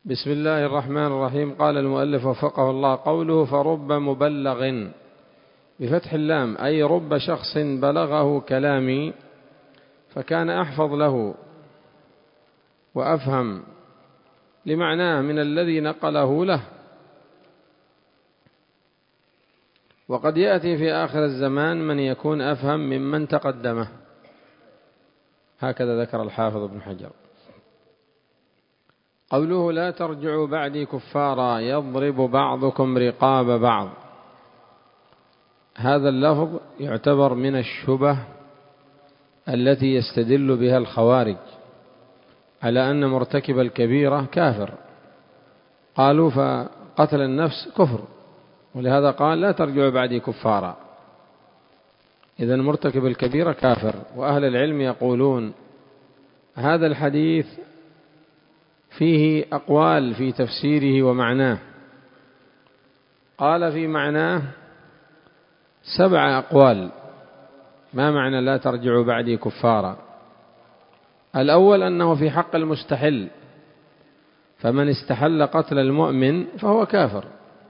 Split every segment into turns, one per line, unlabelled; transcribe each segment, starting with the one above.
بسم الله الرحمن الرحيم. قال المؤلف وفقه الله: قوله فرب مبلغ بفتح اللام، أي رب شخص بلغه كلامي فكان أحفظ له وأفهم لمعناه من الذي نقله له. وقد يأتي في آخر الزمان من يكون أفهم ممن تقدمه، هكذا ذكر الحافظ ابن حجر. قوله لا ترجعوا بعدي كفارا يضرب بعضكم رقاب بعض، هذا اللفظ يعتبر من الشبه التي يستدل بها الخوارج على أن مرتكب الكبيرة كافر، قالوا فقتل النفس كفر، ولهذا قال لا ترجعوا بعدي كفارا، إذن مرتكب الكبيرة كافر. وأهل العلم يقولون هذا الحديث فيه أقوال في تفسيره ومعناه. قال في معناه 7 أقوال. ما معنى لا ترجعوا بعدي كفارا؟ الأول أنه في حق المستحل، فمن استحل قتل المؤمن فهو كافر.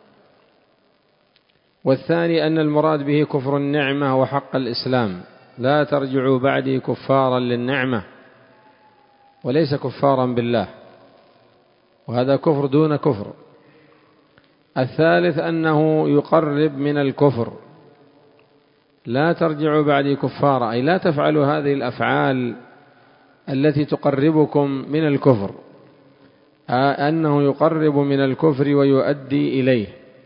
والثاني أن المراد به كفر النعمة وحق الإسلام، لا ترجعوا بعدي كفارا للنعمة وليس كفارا بالله، وهذا كفر دون كفر. الثالث أنه يقرب من الكفر، لا ترجعوا بعدي كفارا أي لا تفعلوا هذه الأفعال التي تقربكم من الكفر، أنه يقرب من الكفر ويؤدي إليه.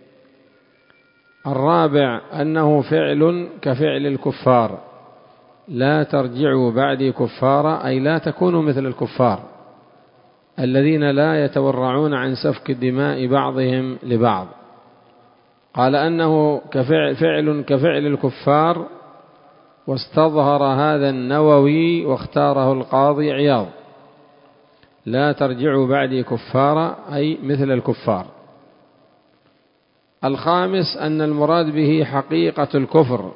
الرابع أنه فعل كفعل الكفار، لا ترجعوا بعدي كفارا أي لا تكونوا مثل الكفار الذين لا يتورعون عن سفك دماء بعضهم لبعض. قال أنه فعل كفعل الكفار، واستظهر هذا النووي واختاره القاضي عياض، لا ترجعوا بعدي كفارا أي مثل الكفار. الخامس أن المراد به حقيقة الكفر،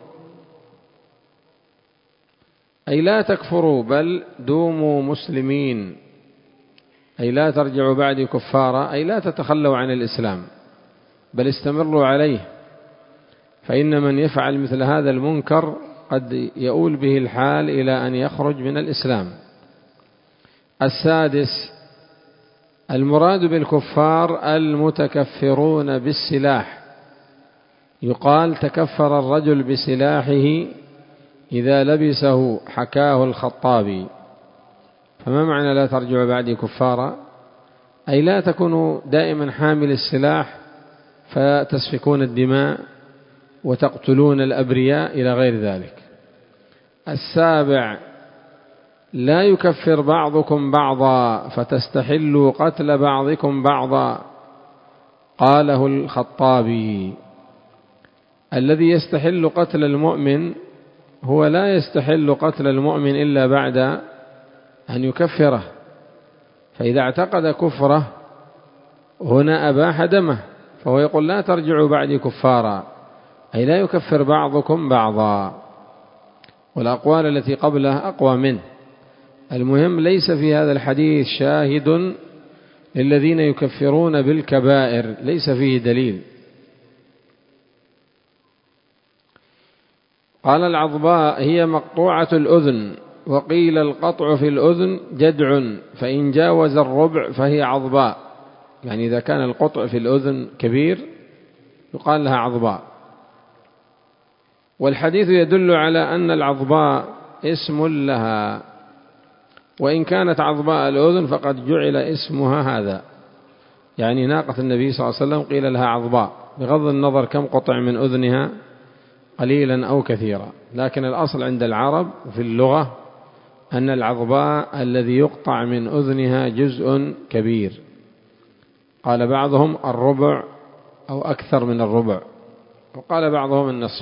أي لا تكفروا بل دوموا مسلمين، أي لا ترجعوا بعدي كفارا أي لا تتخلوا عن الإسلام بل استمروا عليه، فإن من يفعل مثل هذا المنكر قد يؤول به الحال إلى أن يخرج من الإسلام. السادس المراد بالكفار المتكفرون بالسلاح، يقال تكفر الرجل بسلاحه إذا لبسه، حكاه الخطابي. فما معنى لا ترجعوا بعدي كفارا؟ أي لا تكونوا دائما حامل السلاح فتسفكون الدماء وتقتلون الأبرياء إلى غير ذلك. السابع لا يكفر بعضكم بعضا فتستحلوا قتل بعضكم بعضا، قاله الخطابي. الذي يستحل قتل المؤمن هو لا يستحل قتل المؤمن إلا بعد أن يكفره، فإذا اعتقد كفره هنا أباح دمه، فهو يقول لا ترجعوا بعدي كفارا أي لا يكفر بعضكم بعضا. والأقوال التي قبله أقوى منه. المهم ليس في هذا الحديث شاهد للذين يكفرون بالكبائر، ليس فيه دليل. قال العضباء هي مقطوعة الأذن، وقيل القطع في الأذن جدع، فإن جاوز الربع فهي عضباء، يعني إذا كان القطع في الأذن كبير يقال لها عضباء. والحديث يدل على أن العضباء اسم لها، وإن كانت عضباء الأذن فقد جعل اسمها هذا، يعني ناقة النبي صلى الله عليه وسلم قيل لها عضباء، بغض النظر كم قطع من أذنها قليلا أو كثيرا، لكن الأصل عند العرب في اللغة أن العضباء الذي يقطع من أذنها جزء كبير. قال بعضهم الربع أو أكثر من الربع، وقال بعضهم النصف.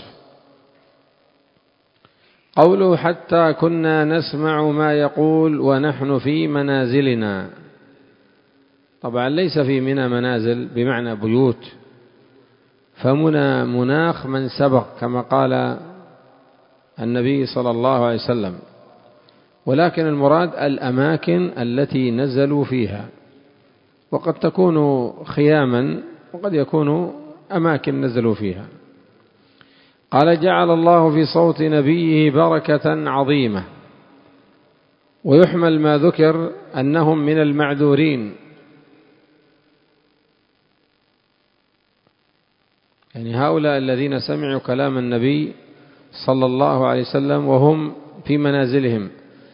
قوله حتى كنا نسمع ما يقول ونحن في منازلنا، طبعا ليس في منى منازل بمعنى بيوت، فمنى مناخ من سبق كما قال النبي صلى الله عليه وسلم، ولكن المراد الأماكن التي نزلوا فيها. وقد تكون خياما وقد يكون أماكن نزلوا فيها. قال: جعل الله في صوت نبيه بركة عظيمة. ويحمل ما ذكر أنهم من المعذورين، يعني هؤلاء الذين سمعوا كلام النبي صلى الله عليه وسلم وهم في منازلهم،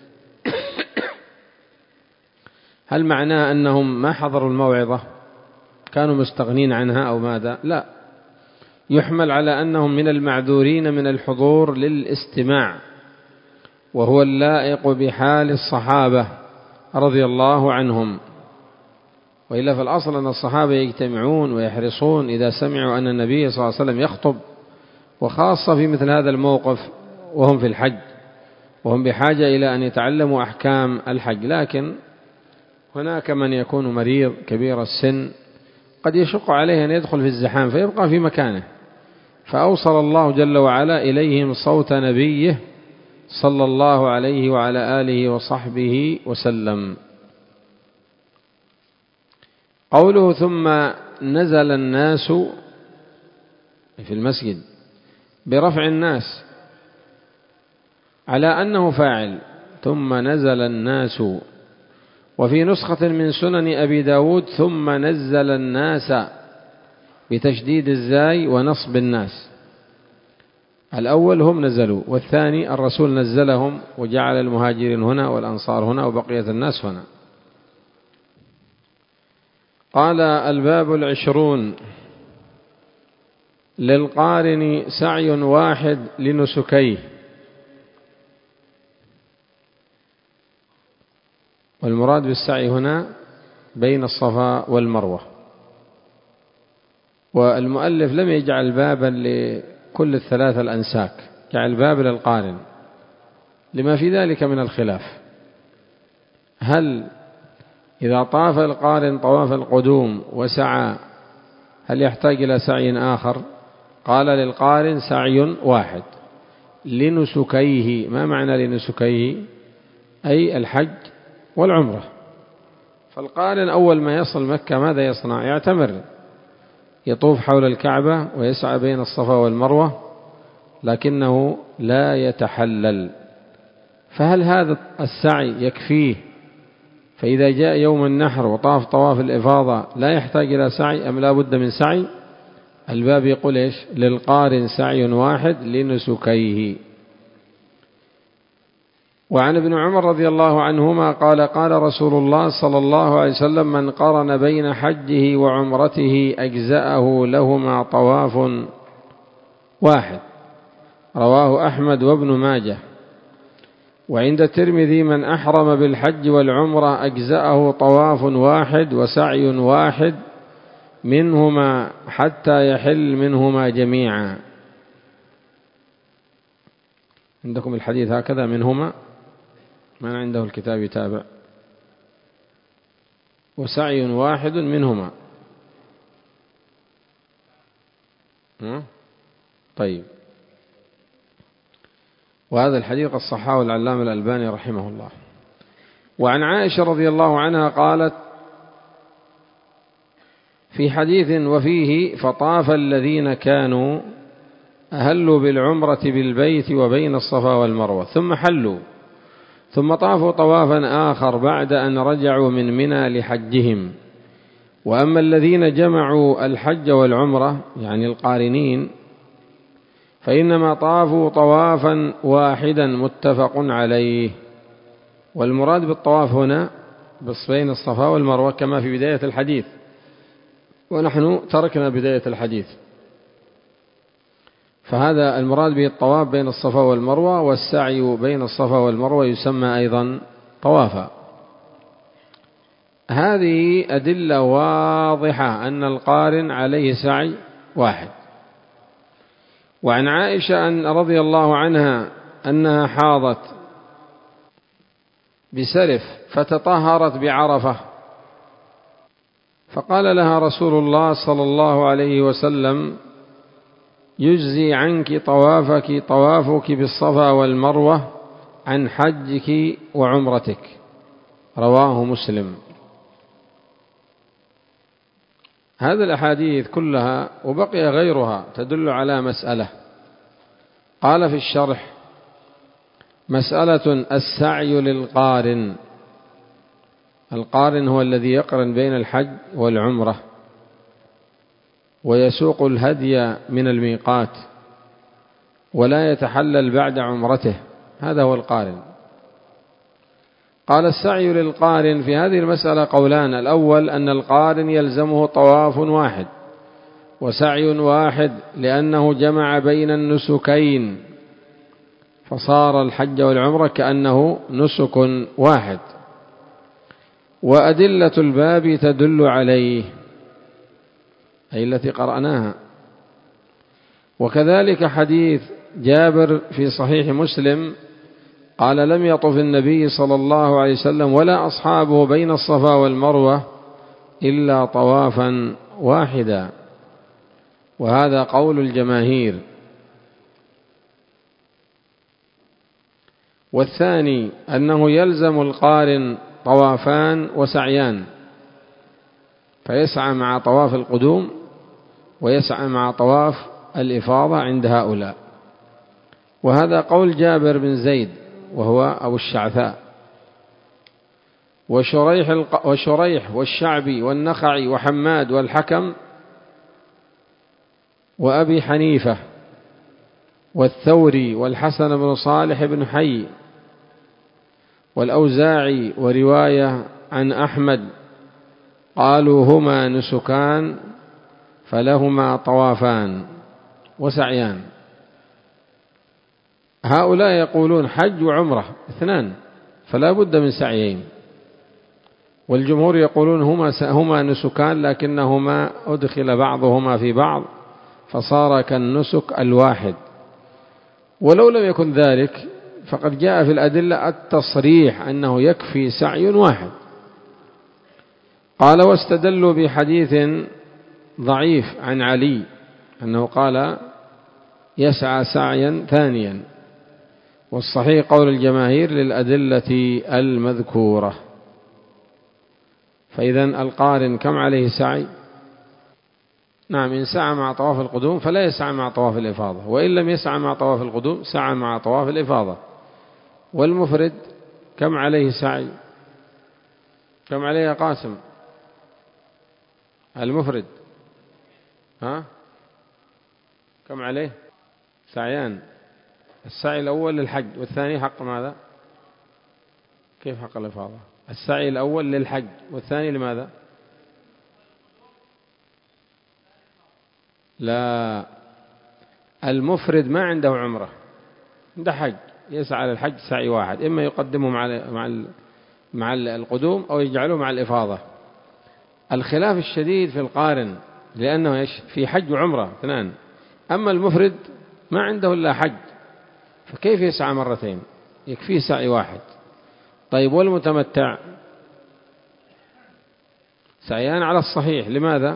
هل معناه أنهم ما حضروا الموعظة، كانوا مستغنين عنها أو ماذا؟ لا، يحمل على أنهم من المعذورين من الحضور للاستماع، وهو اللائق بحال الصحابة رضي الله عنهم. وإلا فالأصل أن الصحابة يجتمعون ويحرصون إذا سمعوا أن النبي صلى الله عليه وسلم يخطب، وخاصة في مثل هذا الموقف وهم في الحج، وهم بحاجة إلى أن يتعلموا أحكام الحج. لكن هناك من يكون مريض كبير السن قد يشق عليه أن يدخل في الزحام فيبقى في مكانه، فأوصل الله جل وعلا إليهم صوت نبيه صلى الله عليه وعلى آله وصحبه وسلم. قوله: ثم نزل الناس في المسجد برفع الناس على أنه فاعل، ثم نزل الناس. وفي نسخة من سنن أبي داود: ثم نزل الناس بتشديد الزاي ونصب الناس. الأول هم نزلوا، والثاني الرسول نزلهم وجعل المهاجرين هنا والأنصار هنا وبقية الناس هنا. قال: الباب 20. للقارن سعي واحد لنسكيه. والمراد بالسعي هنا بين الصفا والمروة. والمؤلف لم يجعل بابا لكل الثلاثة الأنساك، جعل باب للقارن لما في ذلك من الخلاف. هل إذا طاف القارن طواف القدوم وسعى هل يحتاج إلى سعي آخر؟ قال: للقارن سعي واحد لنسكيه. ما معنى لنسكيه؟ أي الحج والعمرة. فالقارن أول ما يصل مكة ماذا يصنع؟ يعتمر، يطوف حول الكعبة ويسعى بين الصفا والمروة، لكنه لا يتحلل. فهل هذا السعي يكفيه فإذا جاء يوم النحر وطاف طواف الإفاضة لا يحتاج إلى سعي أم لا بد من سعي؟ الباب يقول إيش؟ للقارن سعي واحد لنسكيه. وعن ابن عمر رضي الله عنهما قال: قال رسول الله صلى الله عليه وسلم: من قرن بين حجه وعمرته أجزأه لهما طواف واحد. رواه أحمد وابن ماجه. وعند الترمذي: من أحرم بالحج والعمرة أجزأه طواف واحد وسعي واحد منهما حتى يحل منهما جميعا. عندكم الحديث هكذا منهما؟ من عنده الكتاب يتابع. وسعي واحد منهما. طيب. وهذا الحديث قد صححه العلامة الألباني رحمه الله. وعن عائشة رضي الله عنها قالت في حديث وفيه: فطاف الذين كانوا أهلوا بالعمرة بالبيت وبين الصفا والمروة ثم حلوا، ثم طافوا طوافا آخر بعد أن رجعوا من منى لحجهم. وأما الذين جمعوا الحج والعمرة يعني القارنين فإنما طافوا طوافا واحدا متفق عليه. والمراد بالطواف هنا بين الصفا والمروة كما في بداية الحديث، ونحن تركنا بداية الحديث. فهذا المراد به الطواف بين الصفا والمروة، والسعي بين الصفا والمروة يسمى أيضا طوافا. هذه أدلة واضحة أن القارن عليه سعي واحد. وعن عائشة أن رضي الله عنها أنها حاضت بسرف فتطهرت بعرفة، فقال لها رسول الله صلى الله عليه وسلم: يجزي عنك طوافك بالصفا والمروة عن حجك وعمرتك. رواه مسلم. هذه الأحاديث كلها وبقي غيرها تدل على مسألة. قال في الشرح: مسألة السعي للقارن. القارن هو الذي يقرن بين الحج والعمرة ويسوق الهدي من الميقات ولا يتحلل بعد عمرته، هذا هو القارن. قال: السعي للقارن في هذه المسألة قولان: الأول أن القارن يلزمه طواف واحد وسعي واحد لأنه جمع بين النسكين فصار الحج والعمرة كأنه نسك واحد، وأدلة الباب تدل عليه، أي التي قرأناها. وكذلك حديث جابر في صحيح مسلم قال: لم يطف النبي صلى الله عليه وسلم ولا أصحابه بين الصفا والمروة إلا طوافا واحدا، وهذا قول الجماهير. والثاني أنه يلزم القارن طوافان وسعيان، فيسعى مع طواف القدوم ويسعى مع طواف الإفاضة عند هؤلاء، وهذا قول جابر بن زيد وهو أبو الشعثاء، وشريح والشعبي والنخعي وحماد والحكم وأبي حنيفة والثوري والحسن بن صالح بن حي والأوزاعي ورواية عن أحمد قالوا هما نسكان فلهما طوافان وسعيان. هؤلاء يقولون حج وعمرة اثنان فلا بد من سعيين، والجمهور يقولون هما نسكان لكنهما أدخل بعضهما في بعض فصار كالنسك الواحد. ولو لم يكن ذلك فقد جاء في الأدلة التصريح أنه يكفي سعي واحد. قال: واستدلوا بحديث ضعيف عن علي أنه قال يسعى سعيا ثانيا، والصحيح قول الجماهير للأدلة المذكورة. فإذن القارن كم عليه سعي؟ نعم، إن سعى مع طواف القدوم فلا يسعى مع طواف الإفاضة، وإن لم يسعى مع طواف القدوم سعى مع طواف الإفاضة. والمفرد كم عليه سعي؟ كم عليه يا قاسم؟ المفرد كم عليه؟ سعيان. السعي الأول للحج والثاني حق ماذا؟ كيف حق الإفاضة؟ السعي الأول للحج والثاني لماذا؟ لا، المفرد ما عنده عمرة، عنده حج، يسعى للحج سعي واحد، إما يقدمه مع القدوم أو يجعله مع الإفاضة. الخلاف الشديد في القارن لأنه في حج وعمرة اثنان، أما المفرد ما عنده إلا حج فكيف يسعى مرتين؟ يكفيه سعي واحد. طيب والمتمتع؟ سعيان على الصحيح. لماذا؟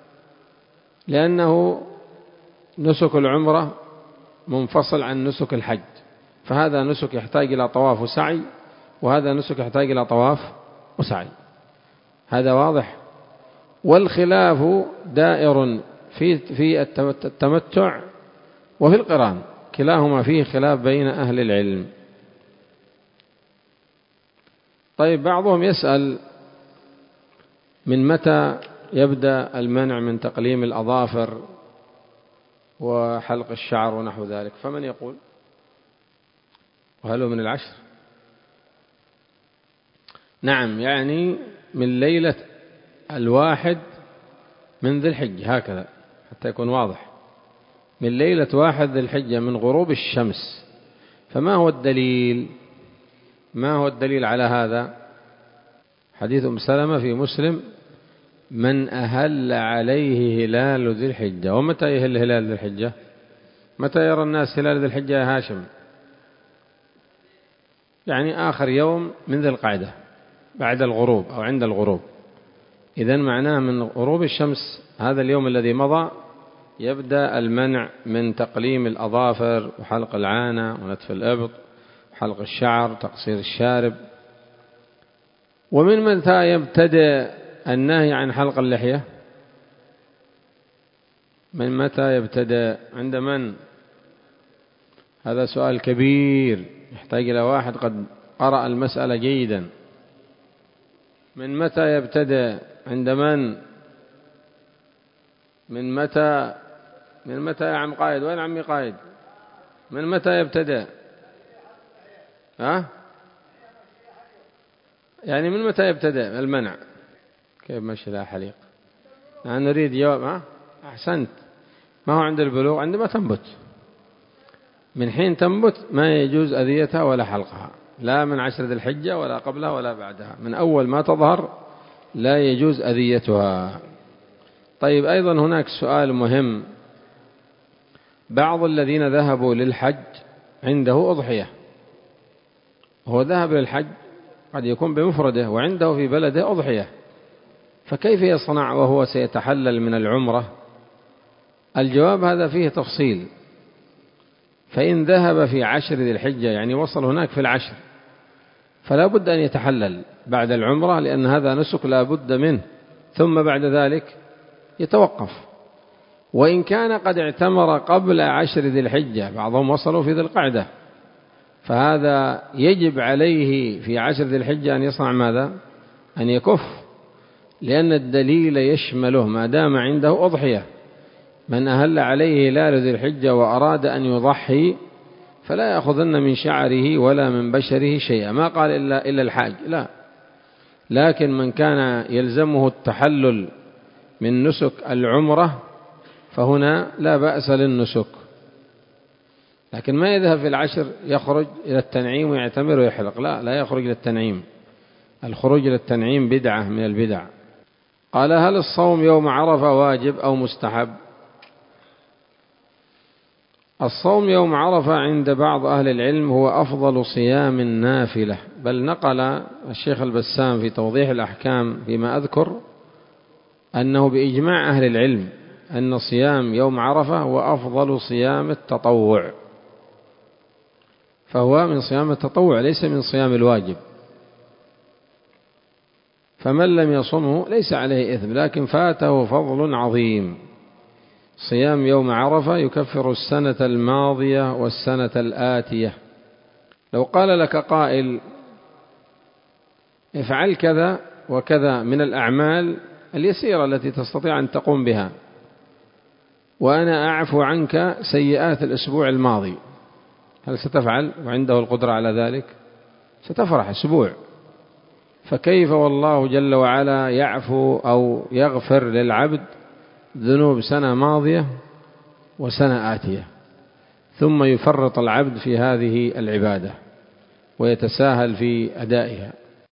لأنه نسك العمرة منفصل عن نسك الحج، فهذا نسك يحتاج إلى طواف وسعي، وهذا نسك يحتاج إلى طواف وسعي. هذا واضح. والخلاف دائر في التمتع وفي القران، كلاهما فيه خلاف بين أهل العلم. طيب، بعضهم يسأل من متى يبدأ المنع من تقليم الأظافر وحلق الشعر ونحو ذلك؟ فمن يقول؟ وهل هو من العشر؟ نعم، يعني من ليلة 1 من ذي الحجة، هكذا حتى يكون واضح، من ليلة 1 ذي الحجة من غروب الشمس. فما هو الدليل؟ ما هو الدليل على هذا؟ حديث أم سلمة في مسلم: من أهل عليه هلال ذي الحجة. ومتى يهل هلال ذي الحجة؟ متى يرى الناس هلال ذي الحجة يا هاشم؟ يعني آخر يوم من ذي القعدة بعد الغروب أو عند الغروب. إذن معناه من غروب الشمس هذا اليوم الذي مضى يبدأ المنع من تقليم الأظافر وحلق العانة ونتف الإبط وحلق الشعر تقصير الشارب. ومن متى يبتدئ النهي عن حلق اللحية؟ من متى يبتدأ؟ عند من؟ هذا سؤال كبير يحتاج إلى واحد قد قرأ المسألة جيدا. من متى يبتدأ؟ عند من؟ من متى؟ من متى يا عم قائد؟ وين عمي قائد؟ من متى يبتدأ؟ ها؟ يعني من متى يبتدأ المنع؟ كيف مشي لا حليق؟ نريد جواب. ها؟ أحسنت. ما هو عند البلوغ، عندما تنبت. من حين تنبت ما يجوز أذيتها ولا حلقها، لا من 10 ذي الحجة ولا قبلها ولا بعدها، من أول ما تظهر لا يجوز أذيتها. طيب أيضا هناك سؤال مهم. بعض الذين ذهبوا للحج عنده أضحية، هو ذهب للحج قد يكون بمفرده وعنده في بلده أضحية، فكيف يصنع وهو سيتحلل من العمرة؟ الجواب هذا فيه تفصيل. فإن ذهب في 10 ذي الحجة يعني وصل هناك في 10، فلا بد أن يتحلل بعد العمرة، لأن هذا نسك لا بد منه، ثم بعد ذلك يتوقف. وإن كان قد اعتمر قبل 10 ذي الحجة، بعضهم وصلوا في ذي القعدة، فهذا يجب عليه في 10 ذي الحجة أن يصنع ماذا؟ أن يكف، لأن الدليل يشمله ما دام عنده أضحية. من أهل عليه هلال ذي الحجة وأراد أن يضحي فلا يأخذن من شعره ولا من بشره شيئا، ما قال إلا الحاج، لا. لكن من كان يلزمه التحلل من نسك العمرة فهنا لا بأس للنسك، لكن ما يذهب في 10 يخرج إلى التنعيم ويعتمر ويحلق، لا يخرج إلى التنعيم. الخروج إلى التنعيم بدعة من البدع. قال: هل الصوم يوم عرفة واجب أو مستحب؟ الصوم يوم عرفة عند بعض أهل العلم هو أفضل صيام النافلة، بل نقل الشيخ البسام في توضيح الأحكام فيما أذكر أنه بإجماع أهل العلم أن صيام يوم عرفة هو أفضل صيام التطوع، فهو من صيام التطوع ليس من صيام الواجب، فمن لم يصمه ليس عليه إثم، لكن فاته فضل عظيم. صيام يوم عرفة يكفر السنة الماضية والسنة الآتية. لو قال لك قائل: افعل كذا وكذا من الأعمال اليسيرة التي تستطيع أن تقوم بها، وأنا أعفو عنك سيئات الأسبوع الماضي، هل ستفعل؟ وعنده القدرة على ذلك، ستفرح أسبوع. فكيف والله جل وعلا يعفو أو يغفر للعبد ذنوب سنة ماضية وسنة آتية، ثم يفرط العبد في هذه العبادة ويتساهل في أدائها؟